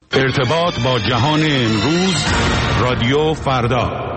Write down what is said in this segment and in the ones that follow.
ارتباط با جهان امروز، رادیو فردا.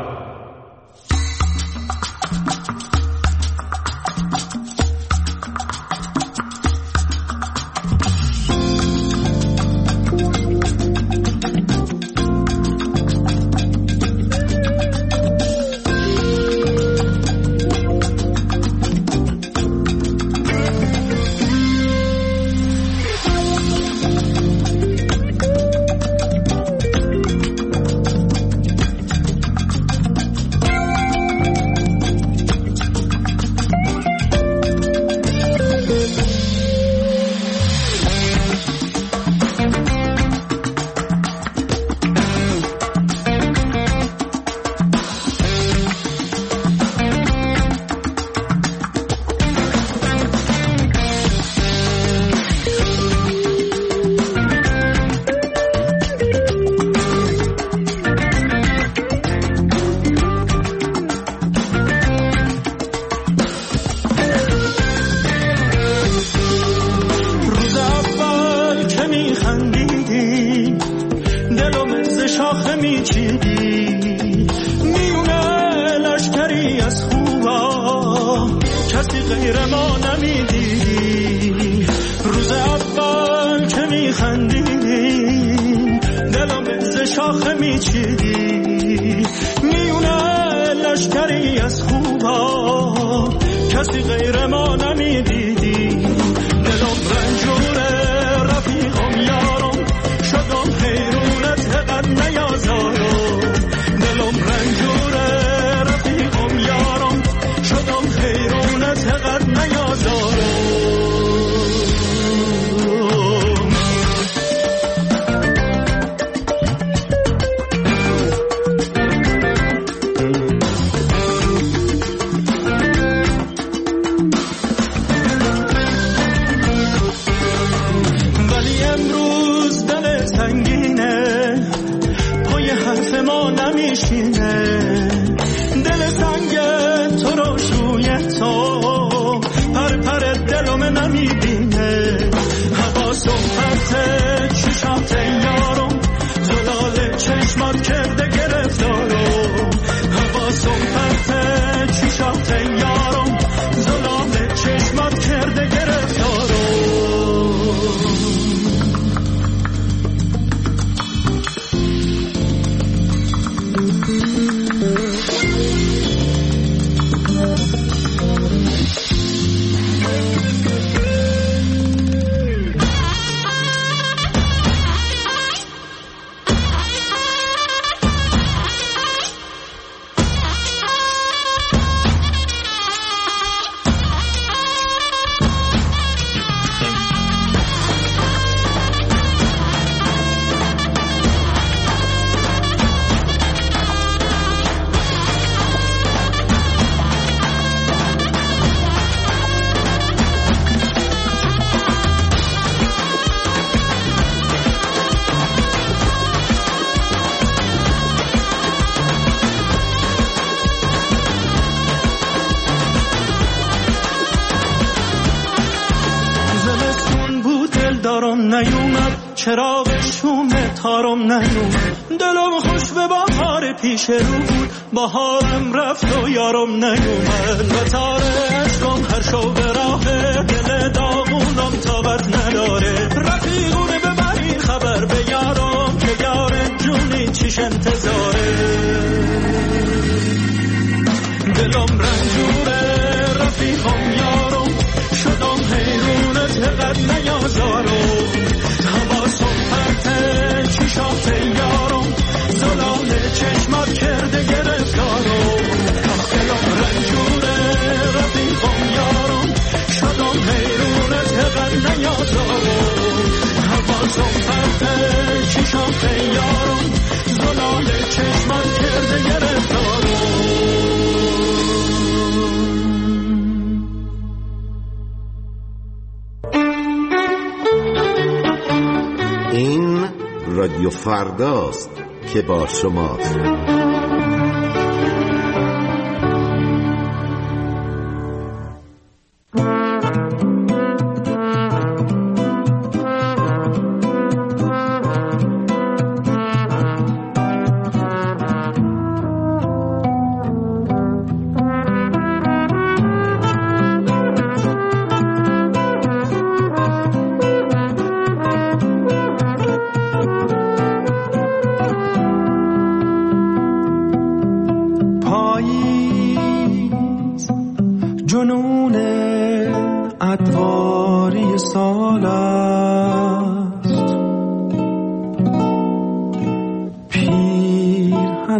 چراغ شوم تارم نیومد، دلم خوش به بهار پیش رو بود، بهارم رفت و یارم نیومد. و تار عشقم هر شو به راه دل داغونم تابت نداره، رفیقونه ببرین خبر به یارم که یار جونی چیش انتظاره. دلم رنجوره رفیقم یارم، شدم حیرونت قد نیازارم. چشات یارم زلال چشمات کرده گرفتارم. دلم رنجوره رفیقم یارم، شدم حیرونت قد نیازارم. حواسم پرته چشات یارم زلال چشمات کرده گرفتارم. این رادیو فرداست که با شماست.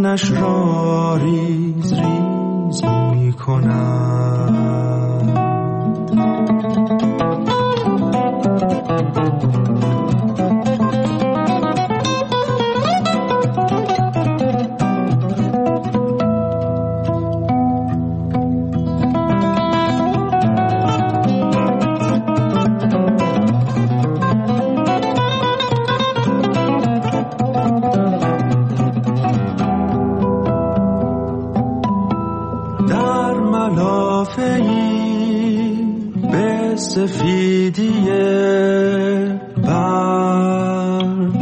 تنش را ریز ریز می کند. سفیدی برف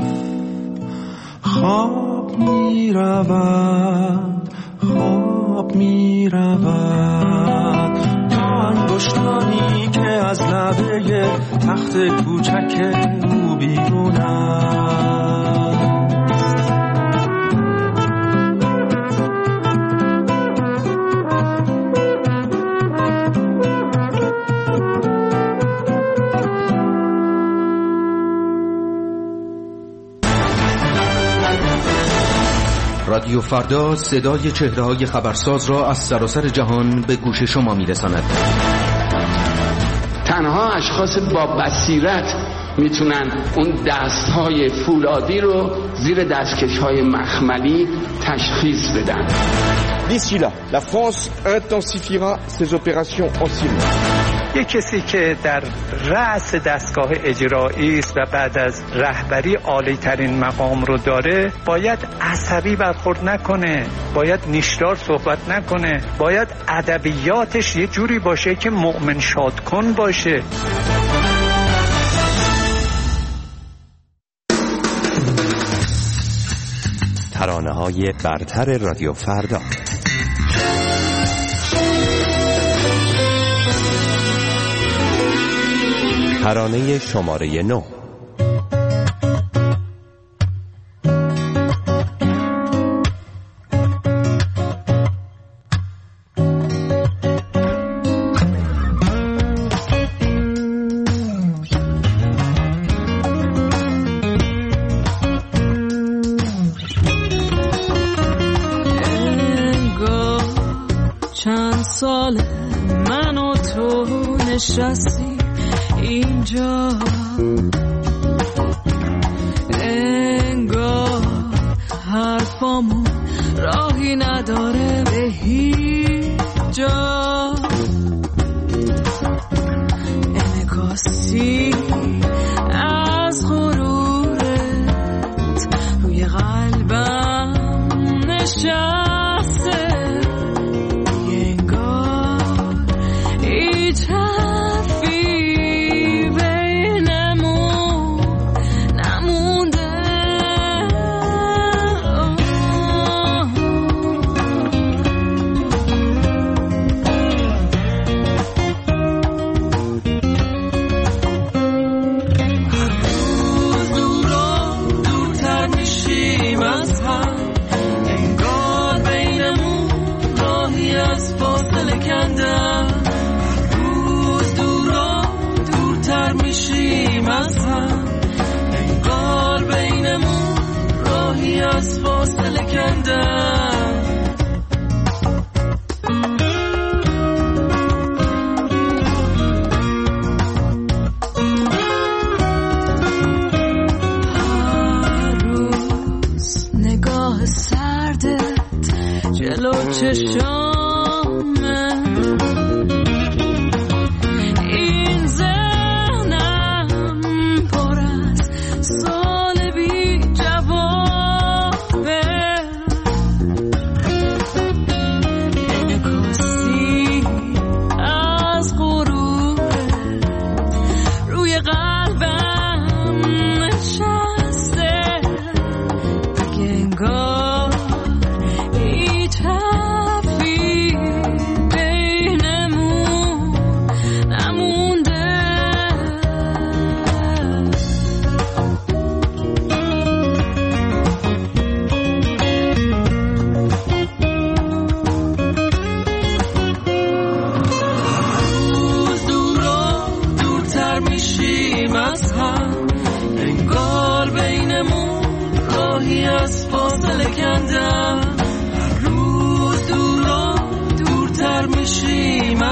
خواب می رود، خواب می رود تا انگشتانی که از لبه تخت کوچک او بیرون است. رادیو فردا صدای چهره‌های خبرساز را از سراسر جهان به گوش شما می‌رساند. تنها اشخاص با بصیرت میتونن اون دست‌های فولادی رو زیر دستکش‌های مخملی تشخیص بدن. D'ici là, la France intensifiera ses opérations en Syrie. یک کسی که در رأس دستگاه اجرایی است و بعد از رهبری عالی ترین مقام رو داره باید عصبی برخورد نکنه، باید نیشدار صحبت نکنه، باید ادبیاتش یه جوری باشه که مؤمن شاد کن باشه. ترانه‌های برتر رادیو فردا. ترانه شماره 9. چند سال من و تو نشستی اینجا، انگار حرفامون راهی نداره به هیچ جا. انعکاسی از غرورت روی قلبم نشسته، انگار هیچ از فاصله کندم. هر روز نگاه سردت جلو چشامه، این ذهنم پر از سال بی جواب. از فاصله کندم.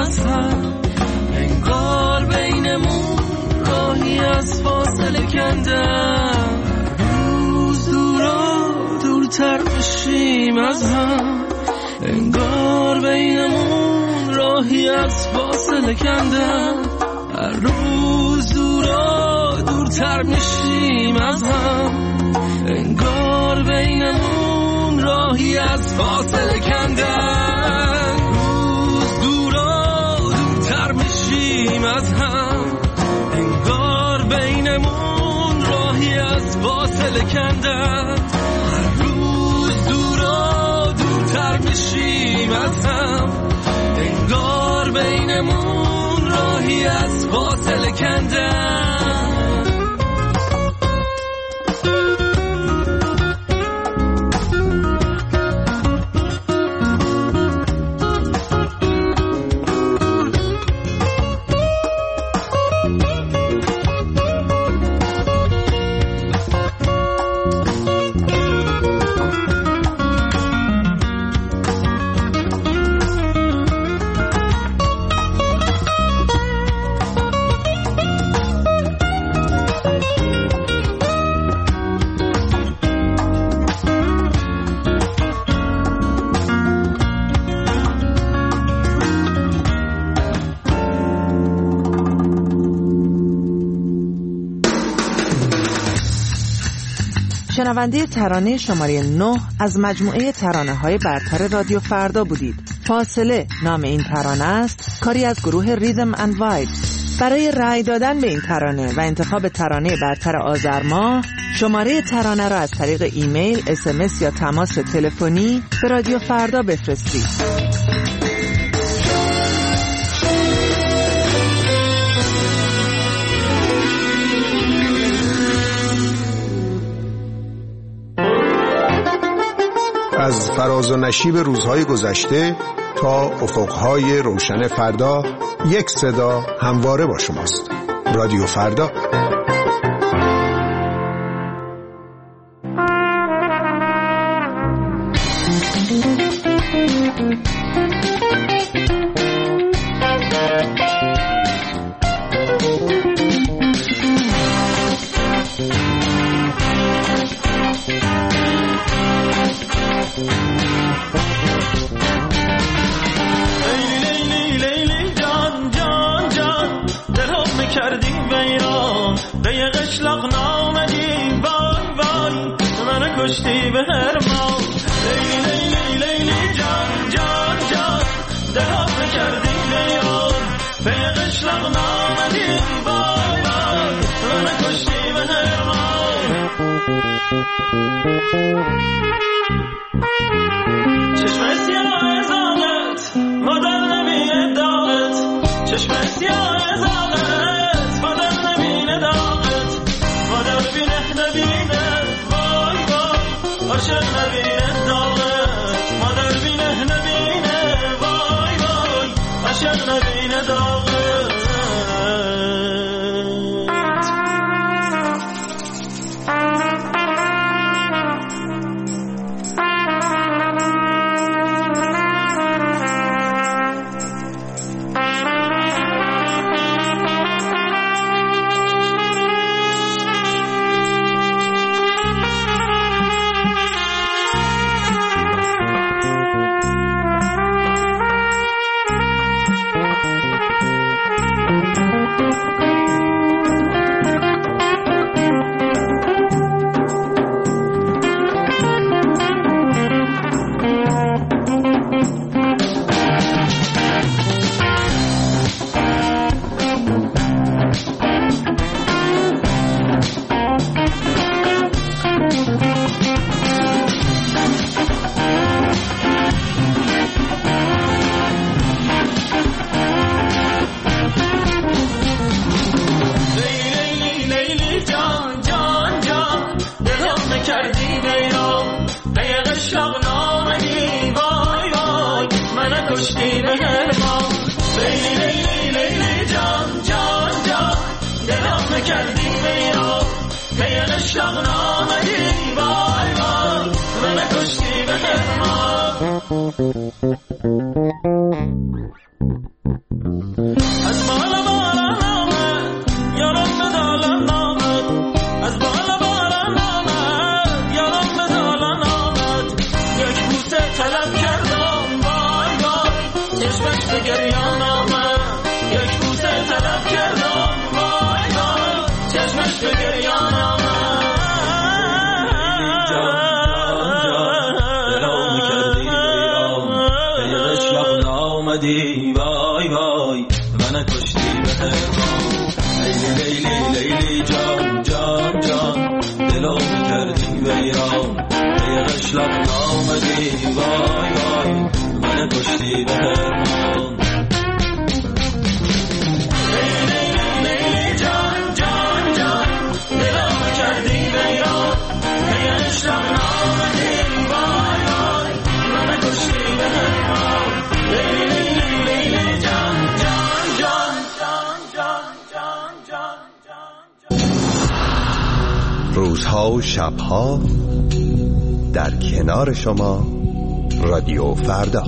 از هم، انگار بینمون راهی از فاصله کندم. روز دورا دورتر بشیم از هم، انگار بینمون راهی از فاصله کندم. هر روز دورا دورتر میشیم از هم، انگار بینمون راهی از فاصله کندم. روز دورا دورتر میشیم از هم، انگار بینمون راهی از فاصله کندم. هر روز دورا دورتر میشیم از هم، انگار بینمون راهی از فاصله کندم. شنونده ترانه شماره 9 از مجموعه ترانه‌های برتر رادیو فردا بودید. فاصله نام این ترانه است، کاری از گروه ریدم اند وایبز. برای رأی دادن به این ترانه و انتخاب ترانه برتر آذر ماه، شماره ترانه را از طریق ایمیل، SMS یا تماس تلفنی به رادیو فردا بفرستید. از فراز و نشیب روزهای گذشته تا افقهای روشن فردا، یک صدا همواره با شماست. رادیو فردا. آمدی وای وای من کشتی به هرمان لیلی لیلی لیلی جان جان جان دلو کردی ویران ای قشلق آمدی وای وای من کشتی به هرمان روزها و شبها در کنار شما رادیو فردا.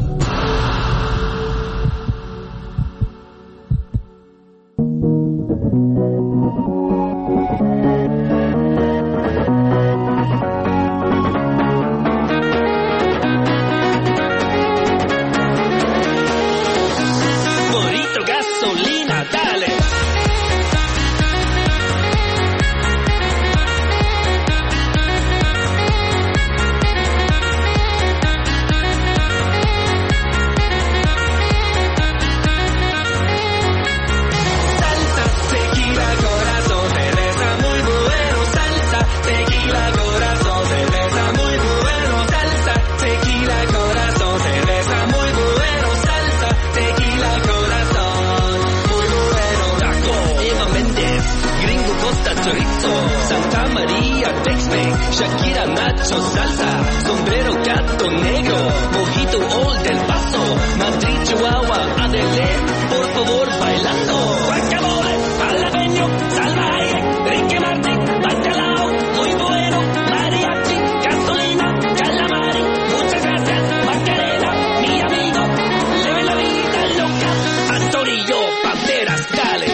Shakira, Nacho, salsa, sombrero, gato negro, mojito, Old El Paso, Madrid, Chihuahua, Adele, por favor, bailando. Guacamole, jalapeño, salvaje, Ricky Martin, bacalao, muy bueno, mariachi, gasolina, calamari, muchas gracias, Macarena, mi amigo, leve la vida loca, Antonio, Banderas, dale.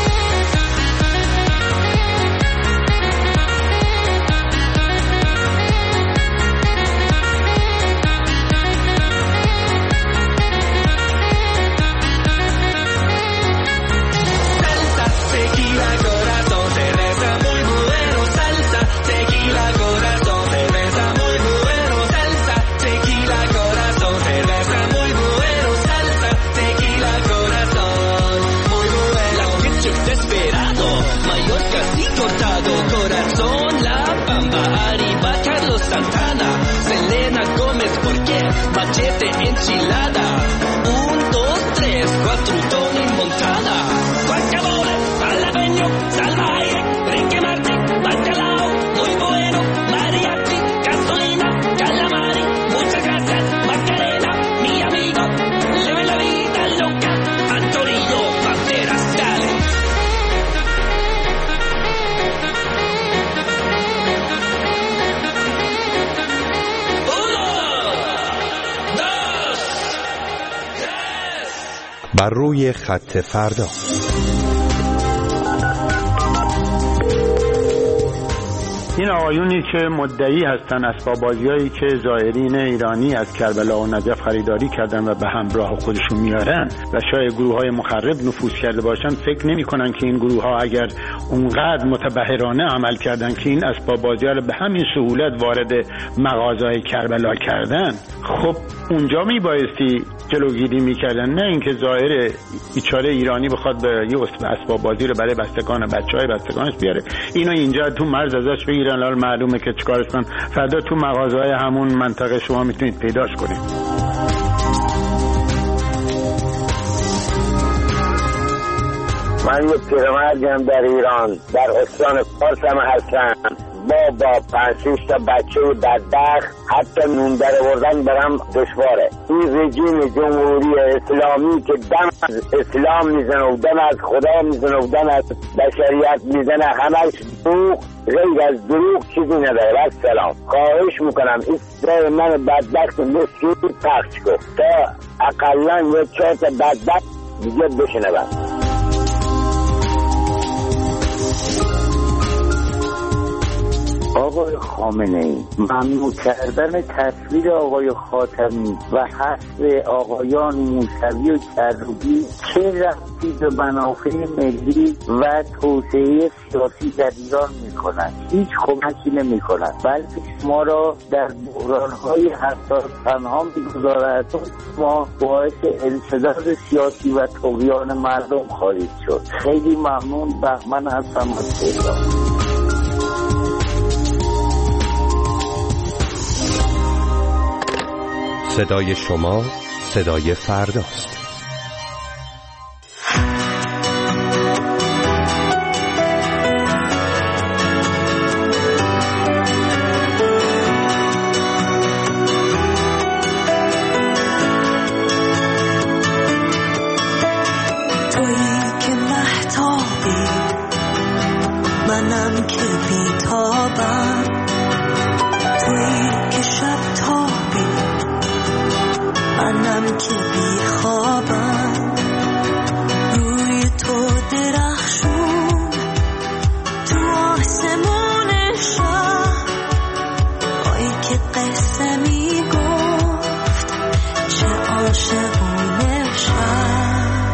Machete enchilada, 1, 2, 3, 4, Tony Montana, guacamole, jalapeño, salvaje, Ricky Martin, bacalao, muy bueno, mariachi, gasolina, calamari, muchas gracias, Macarena, mi amigo, leve la vida loca, Antonio Banderas, dale. بر روی خط فردا. این آقایونی که مدعی هستند اسباب بازیایی که زائرین ایرانی از کربلا و نجف خریداری کردن و به همراه خودشون میارن و شاید گروه‌های مخرب نفوذ کرده باشن، فکر نمی‌کنن که این گروه‌ها اگر اونقدر متبحرانه عمل کردن که این اسباب بازی‌ها رو به همین سهولت وارد مغازه‌های کربلا کردن، خب اونجا میبایستی جلوگیری میکردن، نه اینکه ظاهر بیچاره ایرانی بخواد به یه اسباب بازی رو برای بستگان و بچهای بستگانش بیاره، اینو اینجا تو مرز ازش بگیرن. حالا معلومه که چیکارش کنن، فردا تو مغازه‌های همون منطقه شما میتونید پیداش کنید. من یه پیرمردم در ایران در استان فارس هم هستم، با 5-6 تا بچه بدبخت حتی نون در آوردن برام دشواره. این رژیم جمهوری اسلامی که دم از اسلام میزنه و دم از خدا میزنه و دم از بشریت میزنه، همش دروغ، غیر از دروغ چیزی نداره. بس سلام، خواهش میکنم این صدای من بدبخت مسکین پخش کن تا اقلا یه 4 تا بدبخت دیگه بشنون. آقای خامنه‌ای ممنوع کردن تصویر آقای خاتمی و حذف آقایان موسوی و کروبی چه ربطی به منافع ملی و توسعه سیاسی در ایران می‌کند؟ هیچ کمکی نمی‌کند، بلکه ما را در بحران‌های حساس تنها می‌گذارد. ما باعث انسداد سیاسی و طغیان مردم خواهید شد. خیلی ممنون. بهمن هستم از تهران. صدای شما صدای فرداست. منم که بیتابم، تویی که شب تابی، منم که بیخوابم. روی تو درخشون تو آسمون شب، آی که قصه میگفت چه عاشقونه شب.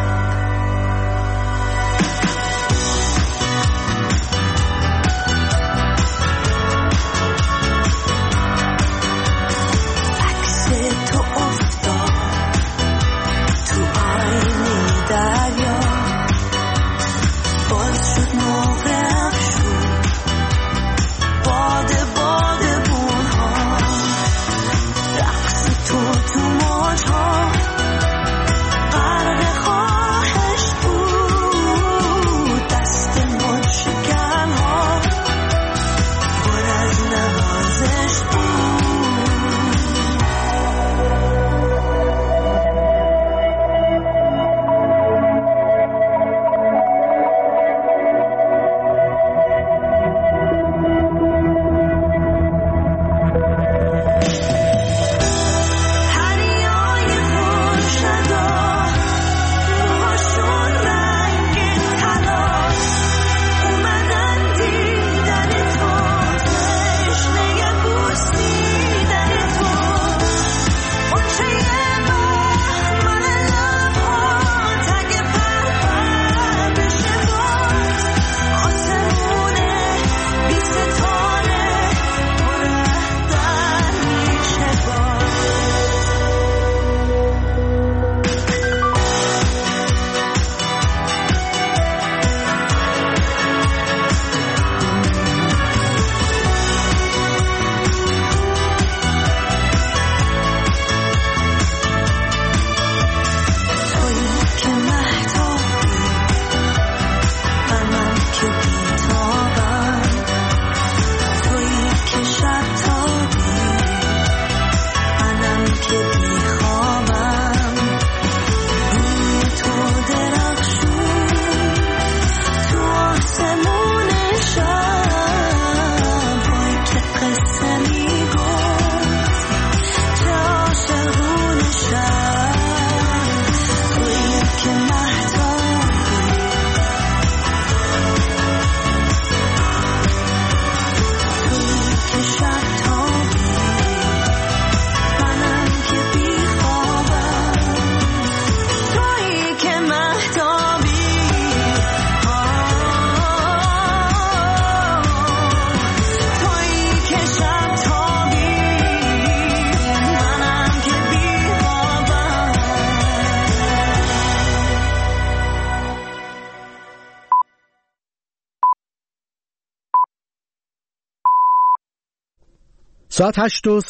ساعت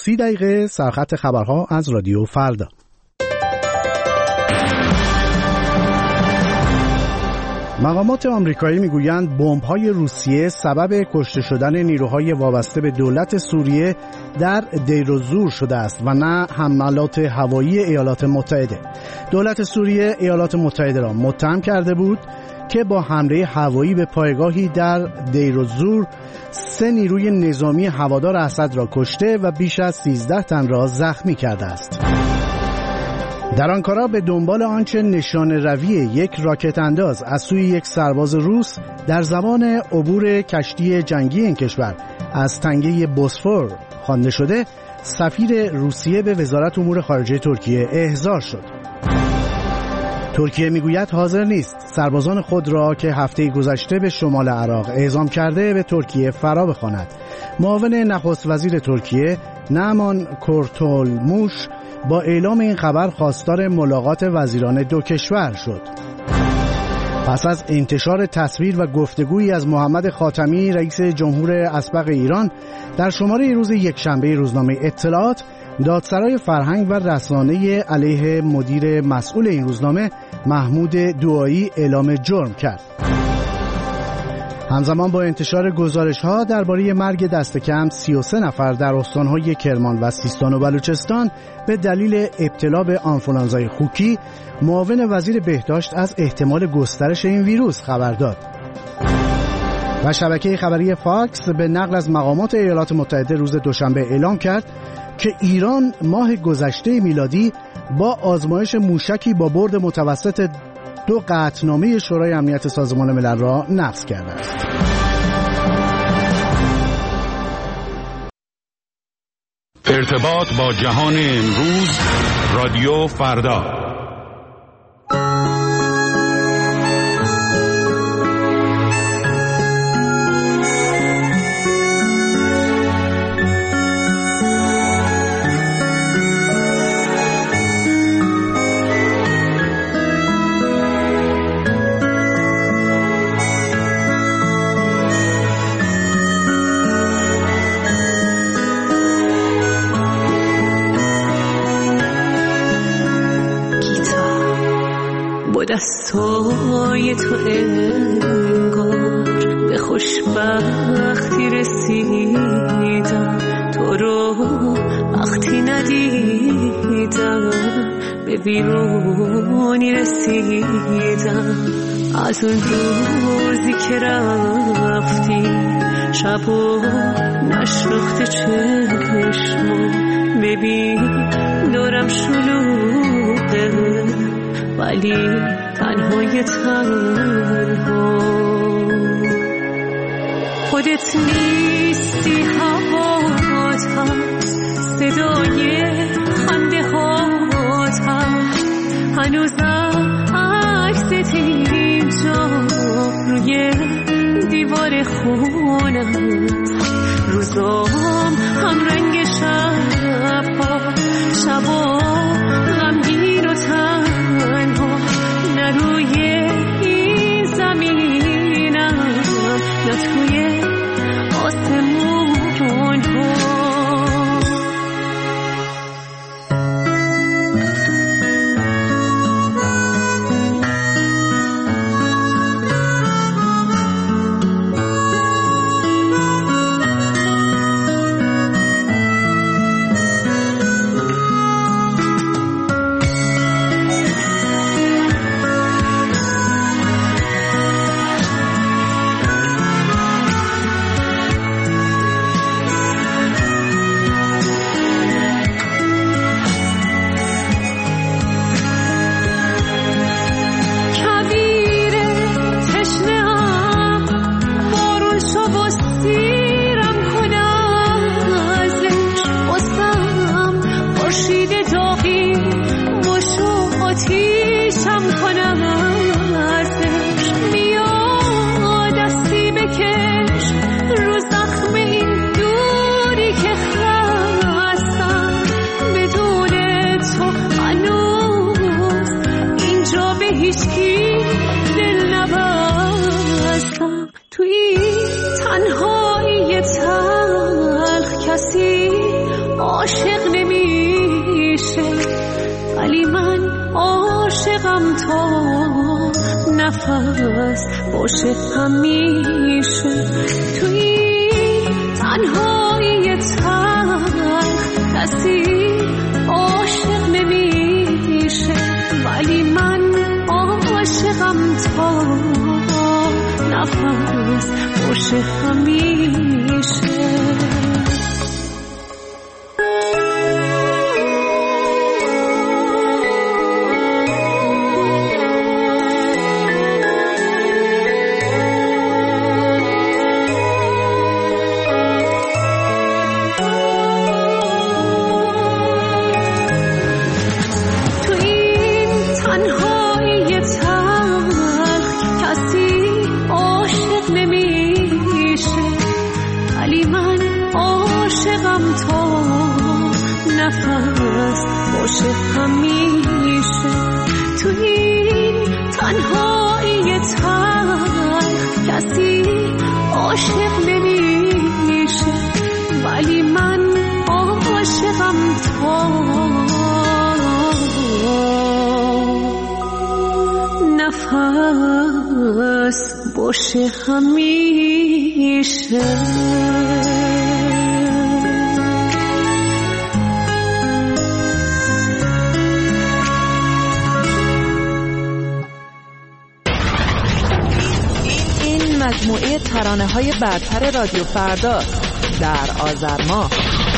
8:30 سرخط خبرها از رادیو فردا. مقامات آمریکایی میگویند بمب‌های روسیه سبب کشته شدن نیروهای وابسته به دولت سوریه در دیرالزور شده است و نه حملات هوایی ایالات متحده. دولت سوریه ایالات متحده را متهم کرده بود که با حمله هوایی به پایگاهی در دیرالزور 3 نیروی نظامی هوادار اسد را کشته و بیش از 13 تن را زخمی کرده است. در آنکارا به دنبال آنچه نشان روی یک راکت انداز از سوی یک سرباز روس در زمان عبور کشتی جنگی این کشور از تنگه بوسفور خوانده شده، سفیر روسیه به وزارت امور خارجه ترکیه احضار شد. ترکیه میگوید حاضر نیست سربازان خود را که هفته گذشته به شمال عراق اعزام کرده به ترکیه فرا بخواند. معاون نخست وزیر ترکیه نعمان کورتولموش با اعلام این خبر خواستار ملاقات وزیران دو کشور شد. پس از انتشار تصویر و گفتگویی از محمد خاتمی رئیس جمهور اسبق ایران در شماره روز یکشنبه روزنامه اطلاعات، دادسرای فرهنگ و رسانه علیه مدیر مسئول این روزنامه محمود دعایی اعلام جرم کرد. همزمان با انتشار گزارش‌ها درباره مرگ دست کم 33 نفر در استان‌های کرمان و سیستان و بلوچستان به دلیل ابتلا به آنفولانزای خوکی، معاون وزیر بهداشت از احتمال گسترش این ویروس خبر داد. و شبکه خبری فاکس به نقل از مقامات ایالات متحده روز دوشنبه اعلام کرد که ایران ماه گذشته میلادی با آزمایش موشکی با برد متوسط 2 قطعنامه شورای امنیت سازمان ملل را نقض کرده است. ارتباط با جهان امروز، رادیو فردا. دستای تو انگار به خوشبختی رسیدم، تو رو وقتی ندیدم به بیرونی رسیدم. از اون روزی که رفتی شب و نشناخته چشمو، ببین دورم شلوغه ولی تنهای تنها. خودت نیستی، هوات هم صدای خنده هات هم، هنوزم عکست اینجا روی دیوار خونم. روزام هم رنگ شبها، شبا غمگین و تنها، نه روی این زمینم نه توی آسمون ها. عاشق نمیشه ولی من عاشقم تا نفس باشه همیشه. توی تنهایی تلخ کسی عاشق نمیشه ولی من عاشقم تا نفس باشه همیشه. عاشقم تا نفس باشه همیشه تو این تنهایی تلخ کسی عاشق نمیشه ولی من عاشقم تا نفس باشه همیشه این مجموعه ترانه‌های برتر رادیو فردا در آذر ماه.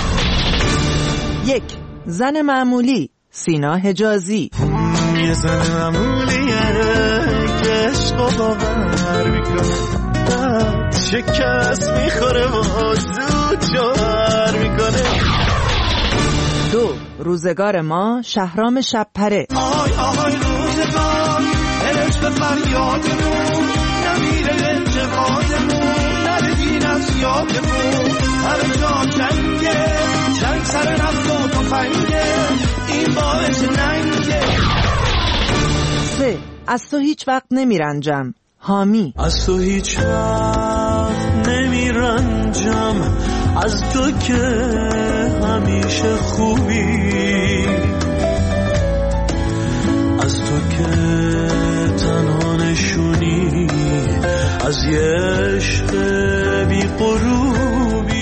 1. زن معمولی سینا حجازی. یه زن معمولیه که عشق باور میکنه شکست میخوره و زود جوهر میکنه. 2. روزگار ما شهرام شبپره. آهای آهای روزگار عشق فریادمون نمیره انتقادمون نردین از یادمون هر جا جنگه جنگ سر رفت و تفنگه این باعث ننگه. 3. از تو هیچ وقت نمیرنجم حامی. از تو هیچ وقت نمیرنجم از تو که همیشه خوبی از تو که تنها نشونی از یه عشق بی غروبی.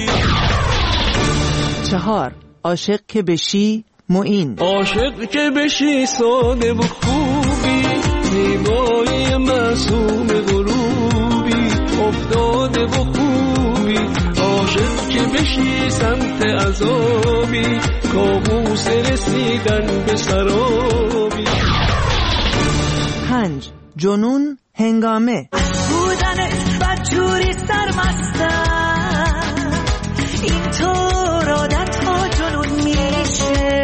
4. عاشق که بشی معین. عاشق که بشی ساده و خوبی زیبایی معصوم غروبی افتاده و خوبی عاشق که بشی سمت عذابی کابوس رسیدن به سرابی. 5. جنون هنگامه. بودنت بدجوری سرمستم اینطور عادت ها جنون میشه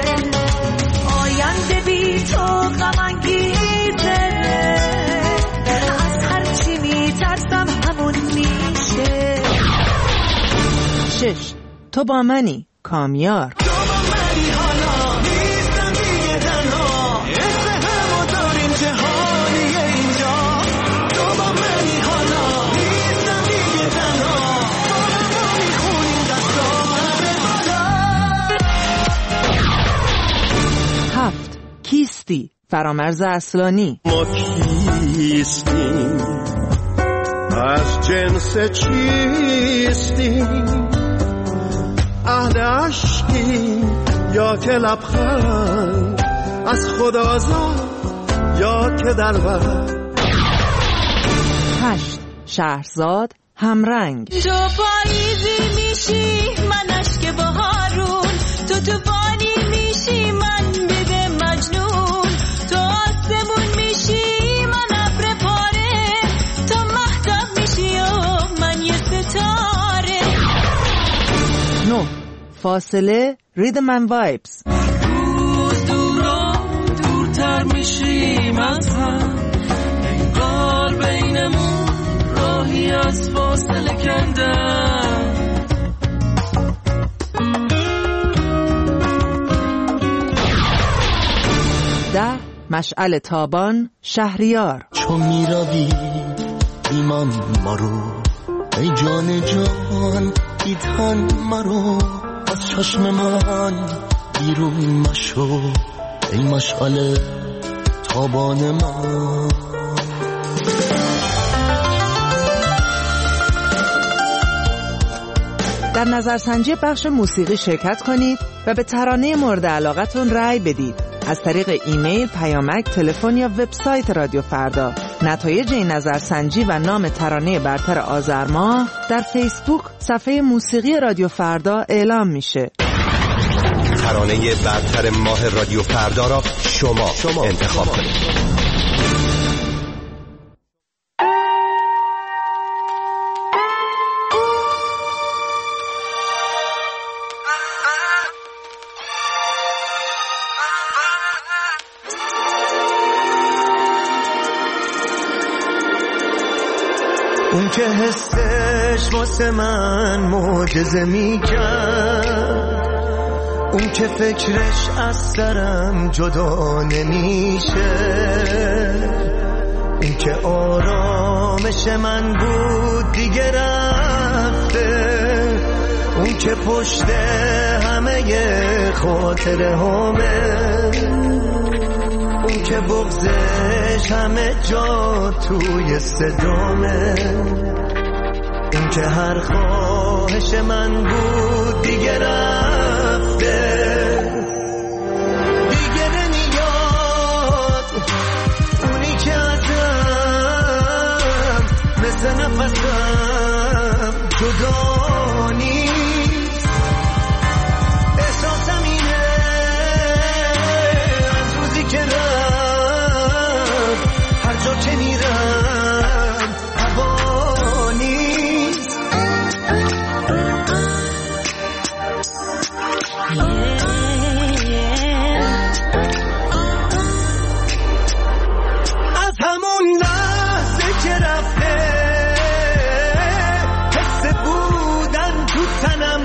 آینده بی تو غم انگیزه از هرچی میترسم همون میشه. 6. تو با منی کامیار. کیستی فرامرز اصلانی. ما کیستیم از جنس چیستیم اهل عشقیم یا که لبخند از خدازاد یا که در وقت. 8. شهرزاد همرنگ. تو پاییزی میشی من اشک بهارون تو طوفانی میشی من بده مجنون تو آسمون میشی من ابر پاره تو مهتاب میشی و من یه ستاره. 9. فاصله ریدم اند وایبز. روز دورتر میشیم از هم انگار بینمون راهی از فاصله کندم. 10. مشعل تابان شهریار. چون میروی ایمان مرو ای جان جان ای تن مرو از چشم من بیرون مشو ای مشعل تابان من. در نظرسنجی بخش موسیقی شرکت کنید و به ترانه مورد علاقتون رأی بدید از طریق ایمیل، پیامک، تلفن یا وبسایت رادیو فردا. نتایج این نظرسنجی و نام ترانه برتر آذر ماه در فیسبوک صفحه موسیقی رادیو فردا اعلام میشه. ترانه برتر ماه رادیو فردا را شما انتخاب کنید. اون که حسش واسه من معجزه میکرد اون که فکرش از سرم جدا نمیشه، اون که آرامش من بود دیگه رفته، اون که پشت همه خاطره همه، اون که بغضش همه جا توی صدامه، اون که هر خواهش من بود دیگه رفته، دیگه نمیاد اونی که ازم مثل نفسم جدا نیست. احساسم اینه از روزی که رفت هر جا که میرم هوا نیست. از همون لحظه که رفته حس بودن تو تنم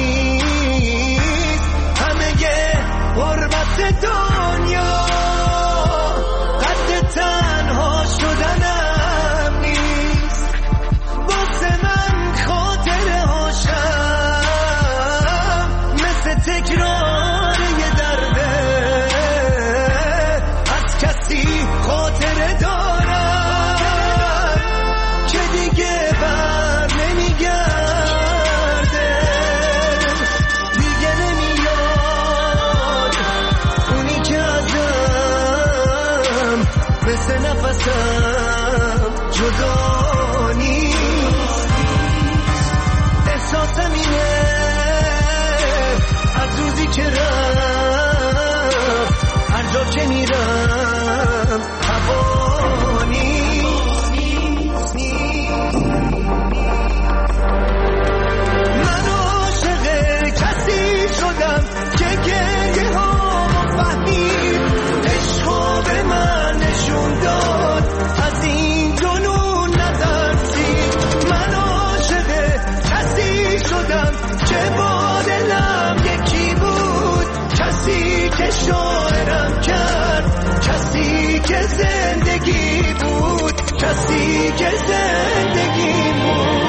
نیست، همه غربت دنیا قد تنها شدنم نیست. واسه من خاطره هاشم مثل تکرار یه درده، از کسی خاطره دارم که دیگه بر نمیگرده، دیگه نمیاد اونی که ازم مثل نفسم جدا نیست. احساسم اینه از روزی که رفت هر جا که میرم هوا نیست. من عاشق کسی شدم که گریه ها فهمید، عشقا به من نشون داد از این جنون نترسید. من عاشق کسی شدم که با دلم یکی بود، کسی که شاعرم کرد، کسی که زندگی بود، کسی که زندگی بود.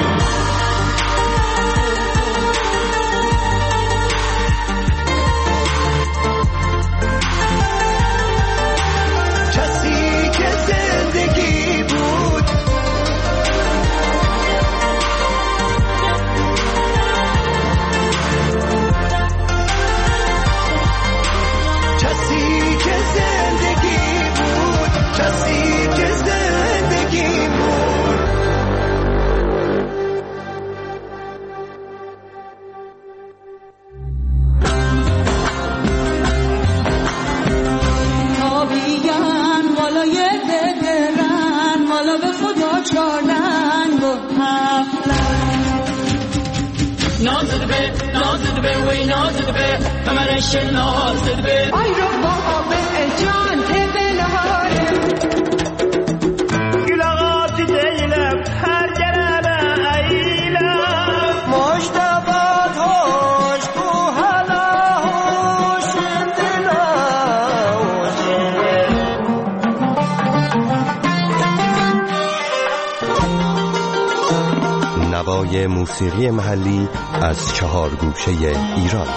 کسی که زندگی بود. کسی که زندگی بود، کسی که زندگی بود. آبیان بالای درن مالا به خدا چارنگ و نازده به وی نازده به همرش نازده به آی رو بابا به جان تبل هاره گلاغات دیلم هر جرابه ایلم مشتبات هوش کو هلا هوش دلا نوای موسیقی محلی از 4 گوشه ایران.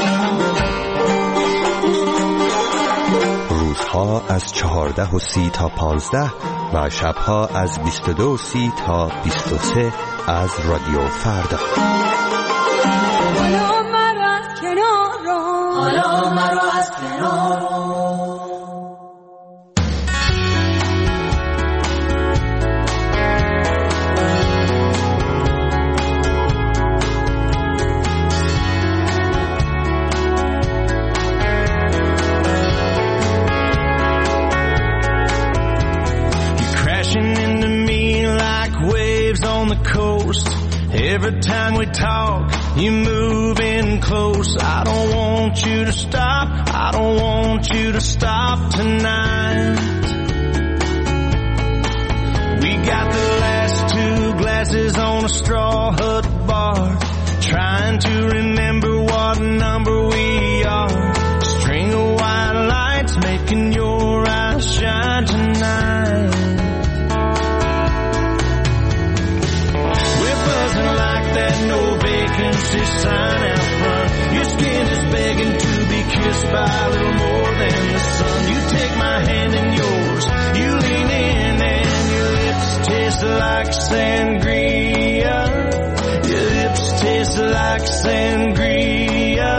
روزها از 14:30 تا 15 و شبها از 22:30 تا 23 از رادیو فردا. حالا مرا از کنارو، حالا مرا از کنارو. Every time we talk, you move in close. I don't want you to stop. I don't want you to stop tonight. We got the last 2 glasses on a straw hut bar, trying to remember what number we are. a little more than the sun. You take my hand in yours, you lean in and your lips taste like sangria. Your lips taste like sangria.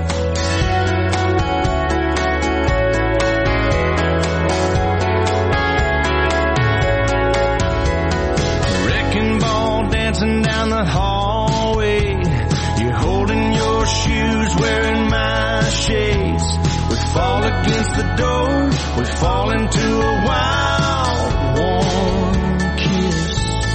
Wrecking ball dancing down the hallway. You're holding your shoes, wearing my shades. We fall against the door, we fall into a wild, warm kiss.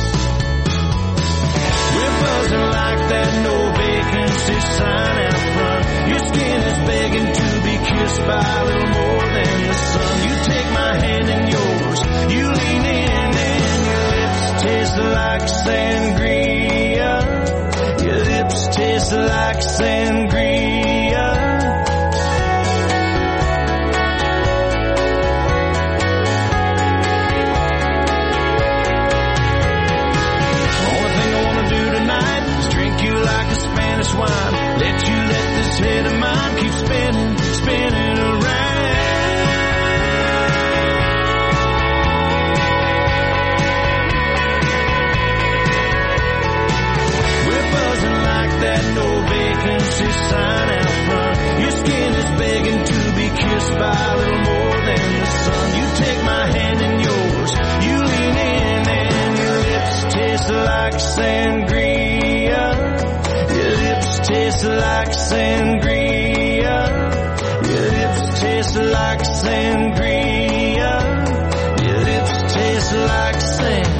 We're buzzing like that no vacancy sign out front. Your skin is begging to be kissed by a little more than the sun. You take my hand in yours, you lean in and your lips taste like sangria. Your lips taste like sangria. Only thing I wanna do tonight is drink you like a Spanish wine. Let you let this head of mine keep spinning, spinning around. We're buzzing like that no vacancy sign out front. Your skin is begging to be kissed by a little more than the sun. You take my hand in yours, you lean in and your lips taste like sangria. Your lips taste like sangria. Your lips taste like sangria. Your lips taste like sangria.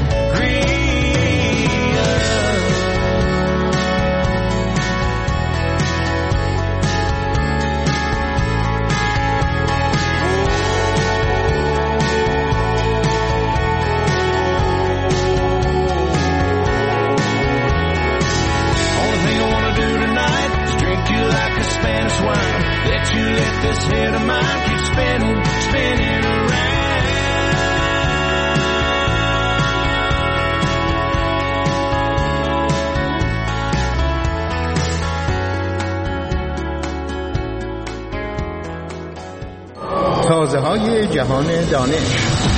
Spanish wine. Let you let this head of mine keep spinning, spinning around. تازه‌های جهان دانش.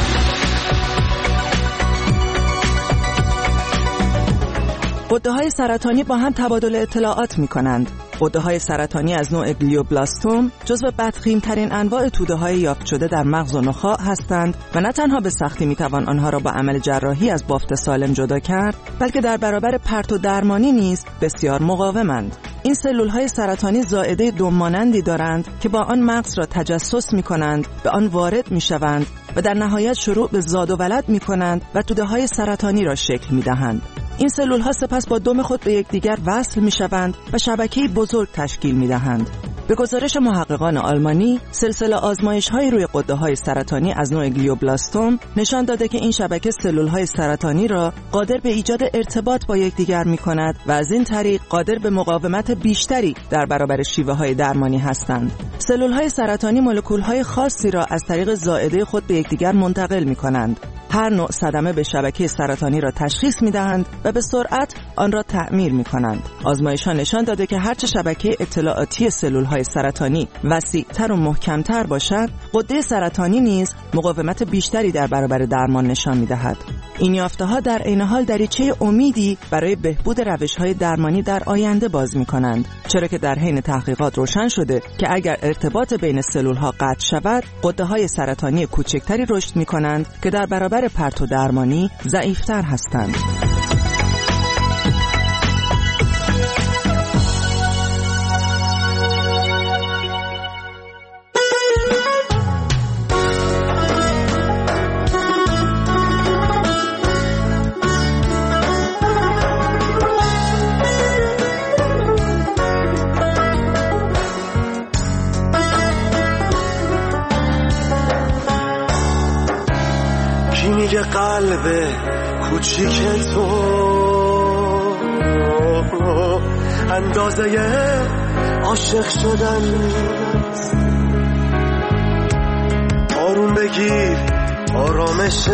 غده‌های سرطانی با هم تبادل اطلاعات می‌کنند. غده‌های سرطانی از نوع گلیوبلاستوم جزو بدخیم‌ترین انواع توده‌های یافت شده در مغز و نخاع هستند و نه تنها به سختی می‌توان آنها را با عمل جراحی از بافت سالم جدا کرد، بلکه در برابر پرت و درمانی نیز بسیار مقاومند. این سلول‌های سرطانی زائده دم‌مانندی دارند که با آن مغز را تجسس می‌کنند، به آن وارد می‌شوند و در نهایت شروع به زاد و ولد می‌کنند و توده‌های سرطانی را شکل می‌دهند. این سلول‌ها سپس با دم خود به یکدیگر وصل می‌شوند و شبکه‌ای بزرگ تشکیل می‌دهند. به گزارش محققان آلمانی، سلسله آزمایش‌های روی غده‌های سرطانی از نوع گلیوبلاستوم نشان داده که این شبکه سلول‌های سرطانی را قادر به ایجاد ارتباط با یکدیگر می‌کند و از این طریق قادر به مقاومت بیشتری در برابر شیوه‌های درمانی هستند. سلول‌های سرطانی مولکول‌های خاصی را از طریق زائده خود به یکدیگر منتقل می‌کنند. هر نوع صدمه به شبکه سرطانی را تشخیص می‌دهند و به سرعت آن را تعمیر می‌کنند. آزمایش‌ها نشان داده که هرچه شبکه اطلاعاتی سلول‌های سرطانی وسیع‌تر و محکم‌تر باشد، غده سرطانی نیز مقاومت بیشتری در برابر درمان نشان می‌دهد. این یافته‌ها در عین حال دریچه امیدی برای بهبود روش‌های درمانی در آینده باز می‌کنند، چرا که در حین تحقیقات روشن شده که اگر ارتباط بین سلول‌ها قطع شود، غده‌های سرطانی کوچکتری رشد می‌کنند که در برابر پرت و درمانی ضعیف‌تر هستند. میگه قلب کوچیک تو اندازه عاشق شدن نیست. آروم بگیر آرامش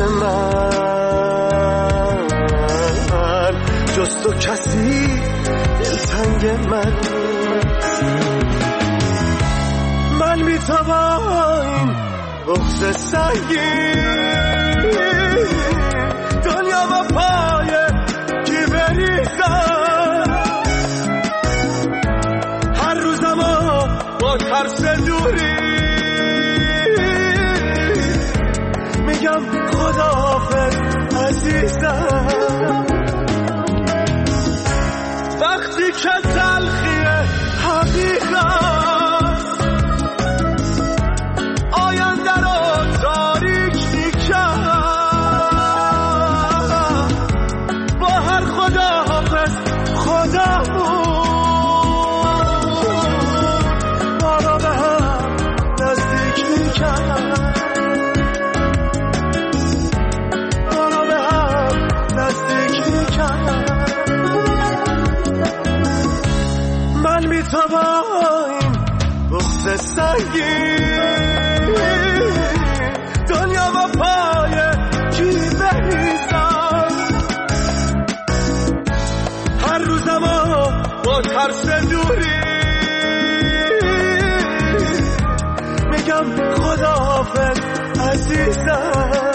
من، جز تو کسی دلتنگ من نیست. من تو با این بغض سنگین دنیا با پای کی بریزم هر روزم با ترس دوری میگم خداحافظ عزیزم وقتی که تلخی حقیقت آینده رو تاریک میکرد با هر خداحافظ خدامون ما را به هم نزدیک میکرد ما را به هم نزدیک میکرد من بی تو با این بغض سنگین دنیا با پای کی بریزم هر روزم با ترس دوری میگم خداحافظ عزیزم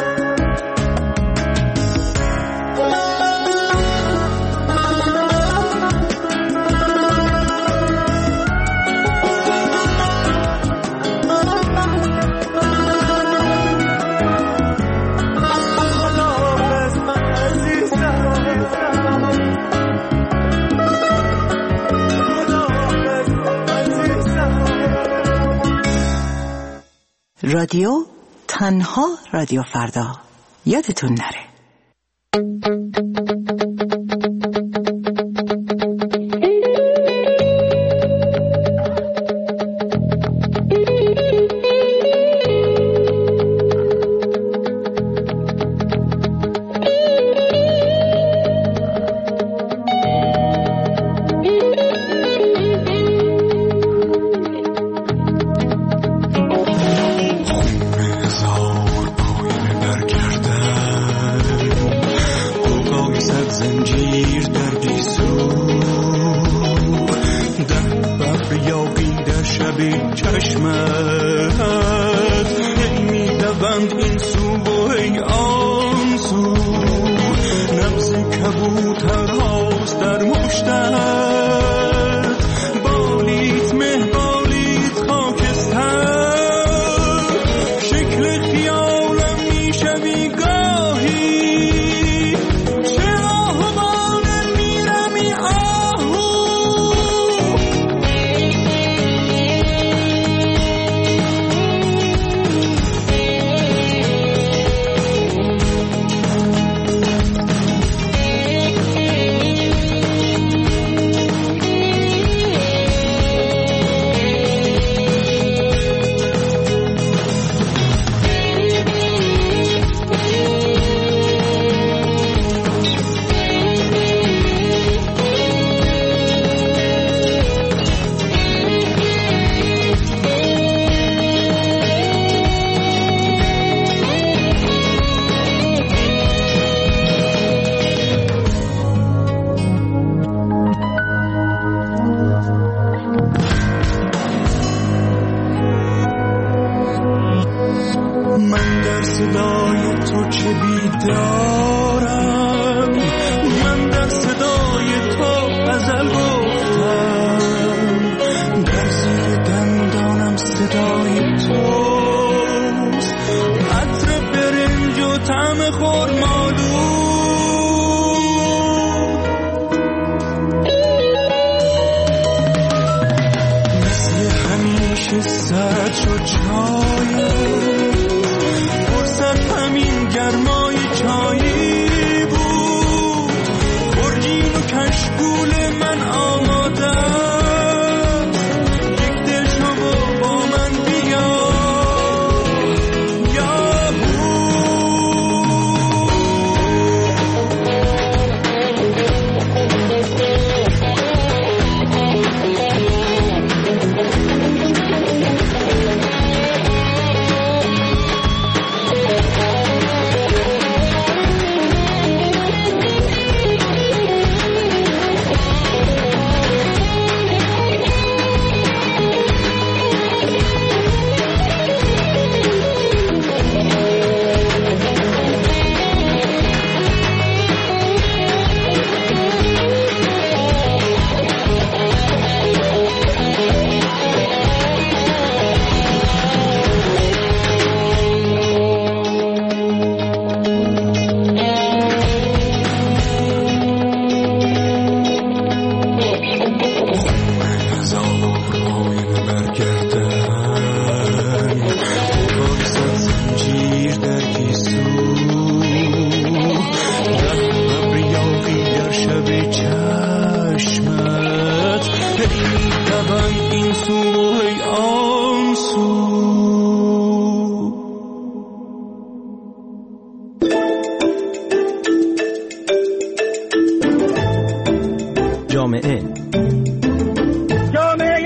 رادیو تنها رادیو فردا یادتون نره.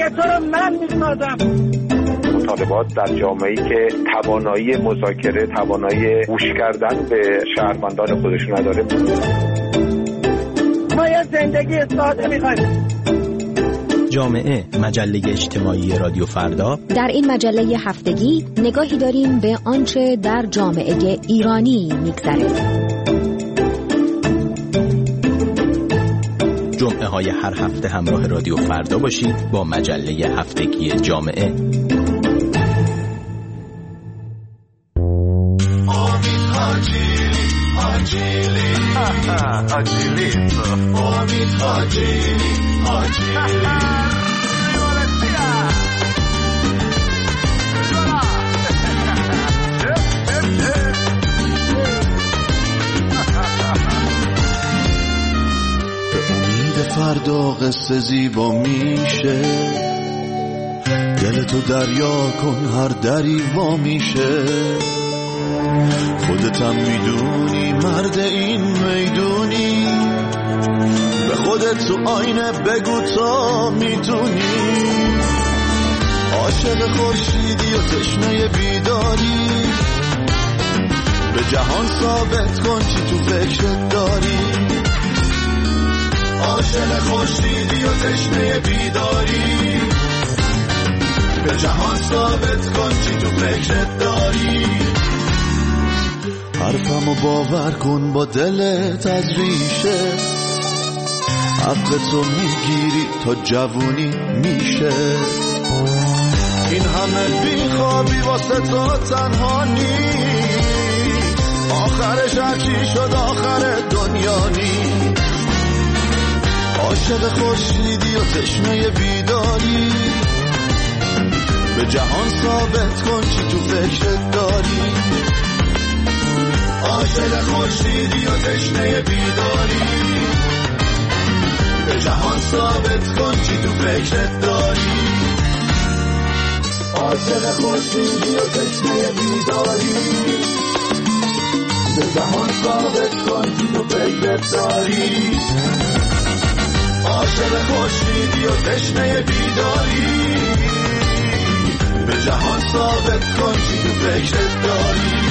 تو رو من میسازم. مطالبات در جامعه‌ای که توانایی مذاکره، توانایی گوش کردن به شهروندان خودشون نداره. ما یه زندگی ساده می‌خوایم. جامعه، مجله اجتماعی رادیو فردا. در این مجله هفتگی نگاهی داریم به آنچه در جامعه ایرانی می‌گذره. جمعه های هر هفته همراه رادیو فردا باشید با مجله هفتگی جامعه. فردا قصه زیبا میشه، دلتو دریا کن هر دری وا میشه. خودتم میدونی مرد این میدونی، به خودت تو آینه بگو تا میتونی. عاشق خورشیدی و تشنه بیداری، به جهان ثابت کن چی تو فکرت داری. عاشق خورشیدی و تشنه بیداری، به جهان ثابت کن چی تو فکرت داری. حرفمو باور کن با دلت از ریشه، حقتو میگیری تا جوونی میشه. این همه بیخوابی واسه تو تنها نیست، آخرش هرچی شد آخر دنیا نیست. عاشق خورشیدی و تشنه بیداری، به جهان ثابت کن چی تو فکرت داری. عاشق خورشیدی و تشنه بیداری، به جهان ثابت کن چی تو فکرت داری. عاشق خورشیدی و تشنه بیداری، به جهان ثابت کن چی تو فکرت داری. عاشق خورشیدی و تشنه بیداری، به جهان ثابت کن چی تو فکرت داری.